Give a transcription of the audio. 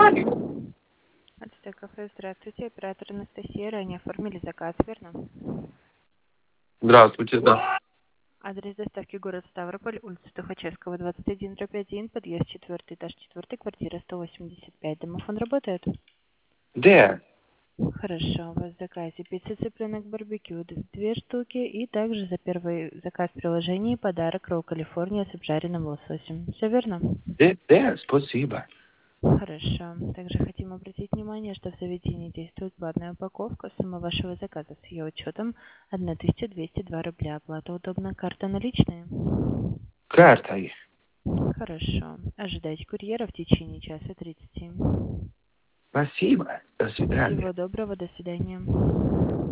Ацтек кафе, здравствуйте. Оператор Анастасия. Ранее оформили заказ, верно? Здравствуйте, да. Адрес доставки город Ставрополь, улица Тухачевского, 21/1, подъезд 4, этаж 4, квартира 185. Домофон работает? Где? Хорошо. У вас в заказе пицца цыпленок барбекю 2 штуки и также за первый заказ в приложении подарок ролл Калифорния с обжаренным лососем. Все верно? Где? Спасибо. Хорошо. Также хотим обратить внимание, что в заведении действует платная упаковка. Сумма вашего заказа с ее учетом 1202 рубля. Оплата удобна, карта наличная? Картой. Хорошо. Ожидайте курьера в течение часа 30. Спасибо. До свидания. Всего доброго, до свидания.